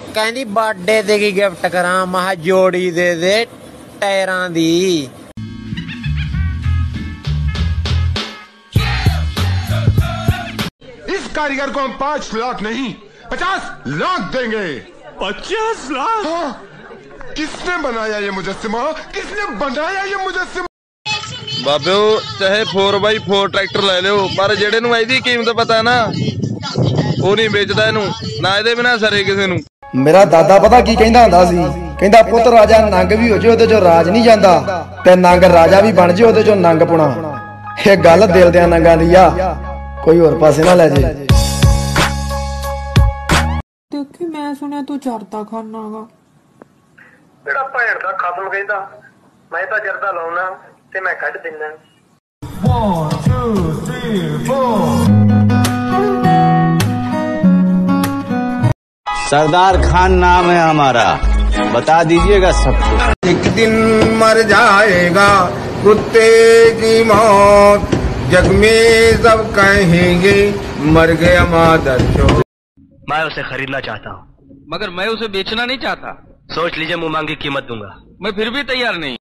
कहनी बर्थडे ते की गिफ्ट करा महा जोड़ी दे टायरां दी। इस कारीगर को हम 5 लाख नहीं 50 लाख देंगे। 50 लाख? हाँ। किसने बनाया ये मुजस्सिमा? किसने बनाया ये मुजस्सिमा? बाबे चाहे 4x4 ट्रैक्टर ले लो पर जेड़े नूं इहदी कीमत पता है ना वो नहीं बेचदा इनू ना इहदे बिना सरे किसे नूं। मेरा दादा पता की कहंदा हुंदा सी, कहंदा पुੱਤ राजा नंग भी हो जे ओदे चों राज नहीं जांदा ते नंग राजा भी बन जे ओदे चों नंग पुणा। ये गल दिल दे नंगां दी आ, कोई होर पासे ना ले जे। देखी मैं सुनिया तू जरदा खानागा। ਜਿਹੜਾ ਭੈਣ ਦਾ ਖਸਮ ਕਹਿੰਦਾ ਮੈਂ ਤਾਂ ਜਰਦਾ ਲਾਉਣਾ ਤੇ ਮੈਂ ਕੱਢ ਦਿੰਦਾ। 1 2 3 4 सरदार खान नाम है हमारा, बता दीजिएगा सबको। एक दिन मर जाएगा कुत्ते की मौत, जग में सब कहेंगे मर गया मादर चोद। मैं उसे खरीदना चाहता हूँ मगर मैं उसे बेचना नहीं चाहता। सोच लीजिए मुंह मांगी कीमत दूंगा। मैं फिर भी तैयार नहीं।